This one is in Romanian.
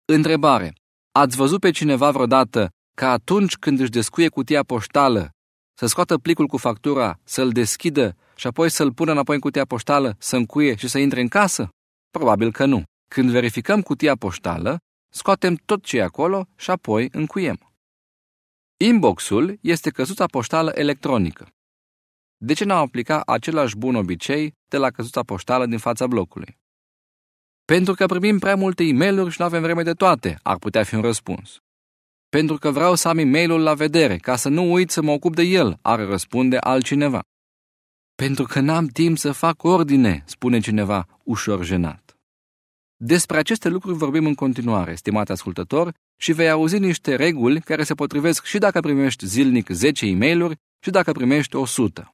Întrebare. Ați văzut pe cineva vreodată că atunci când își descuie cutia poștală, să scoată plicul cu factura, să-l deschidă și apoi să-l pună înapoi în cutia poștală, să încuie și să intre în casă? Probabil că nu. Când verificăm cutia poștală, scoatem tot ce e acolo și apoi încuiem. Inbox-ul este căsuța poștală electronică. De ce n-am aplicat același bun obicei de la căsuța poștală din fața blocului? Pentru că primim prea multe e-mail-uri și nu avem vreme de toate, ar putea fi un răspuns. Pentru că vreau să am e-mail-ul la vedere, ca să nu uit să mă ocup de el, ar răspunde altcineva. Pentru că n-am timp să fac ordine, spune cineva ușor jenat. Despre aceste lucruri vorbim în continuare, stimate ascultător, și vei auzi niște reguli care se potrivesc și dacă primești zilnic 10 e-mail-uri și dacă primești 100.